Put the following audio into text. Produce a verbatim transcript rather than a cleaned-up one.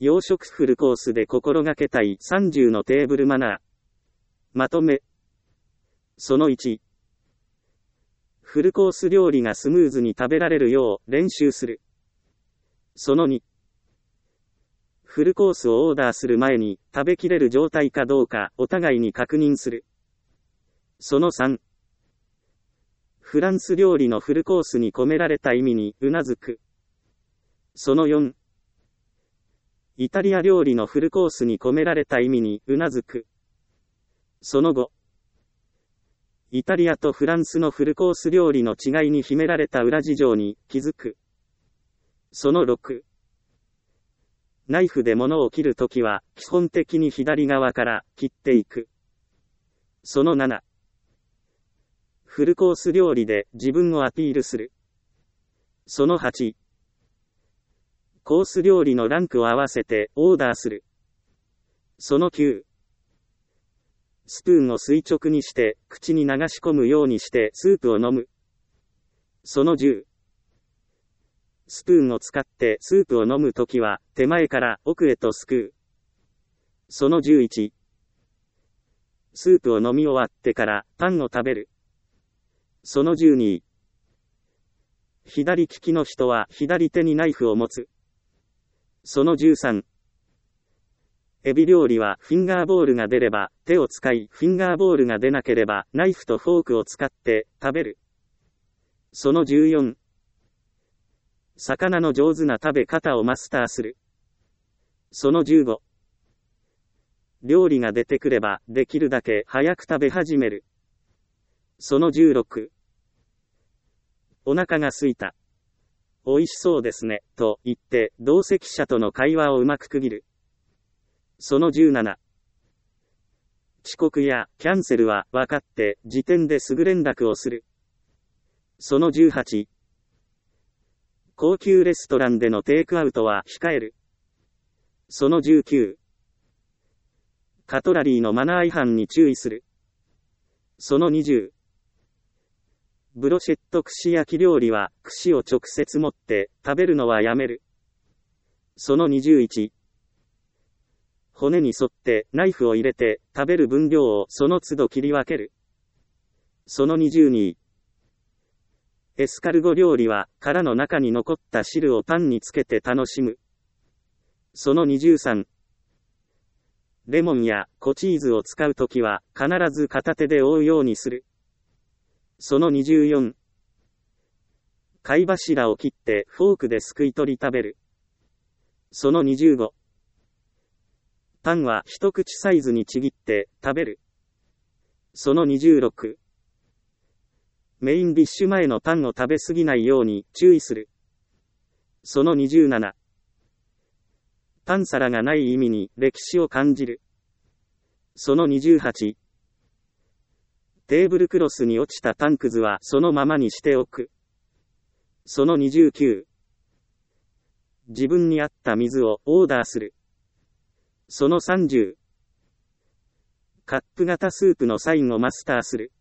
洋食フルコースで心がけたいさんじゅうのテーブルマナー。まとめ。そのいち。フルコース料理がスムーズに食べられるよう練習する。そのに。フルコースをオーダーする前に食べきれる状態かどうかお互いに確認する。そのさん。フランス料理のフルコースに込められた意味にうなずく。そのよん。イタリア料理のフルコースに込められた意味にうなずく。そのご。イタリアとフランスのフルコース料理の違いに秘められた裏事情に気づく。そのろく。ナイフで物を切るときは基本的に左側から切っていく。そのなな。フルコース料理で自分をアピールする。そのはち。コース料理のランクを合わせてオーダーする。そのきゅう。スプーンを垂直にして口に流し込むようにしてスープを飲む。そのじゅう。スプーンを使ってスープを飲むときは手前から奥へとすくう。そのじゅういち。スープを飲み終わってからパンを食べる。そのじゅうに。左利きの人は左手にナイフを持つ。そのじゅうさん。エビ料理はフィンガーボールが出れば手を使い、フィンガーボールが出なければナイフとフォークを使って食べる。そのじゅうよん。魚の上手な食べ方をマスターする。そのじゅうご。料理が出てくればできるだけ早く食べ始める。そのじゅうろく。お腹が空いた。美味しそうですね、と言って同席者との会話をうまく区切る。そのじゅうなな。遅刻やキャンセルは分かって時点ですぐ連絡をする。そのじゅうはち。高級レストランでのテイクアウトは控える。そのじゅうきゅう。カトラリーのマナー違反に注意する。そのにじゅう。ブロシェット串焼き料理は串を直接持って食べるのはやめる。そのにじゅういち。骨に沿ってナイフを入れて食べる分量をその都度切り分ける。そのにじゅうに。エスカルゴ料理は殻の中に残った汁をパンにつけて楽しむ。そのにじゅうさん。レモンやコチーズを使うときは必ず片手で覆うようにする。そのにじゅうよん。貝柱を切ってフォークですくい取り食べる。そのにじゅうご。パンは一口サイズにちぎって食べる。そのにじゅうろく。メインディッシュ前のパンを食べ過ぎないように注意する。そのにじゅうなな。パン皿がない意味に歴史を感じる。そのにじゅうはち。テーブルクロスに落ちたパンくずはそのままにしておく。そのにじゅうきゅう。自分に合った水をオーダーする。そのさんじゅう。カップ型スープのサインをマスターする。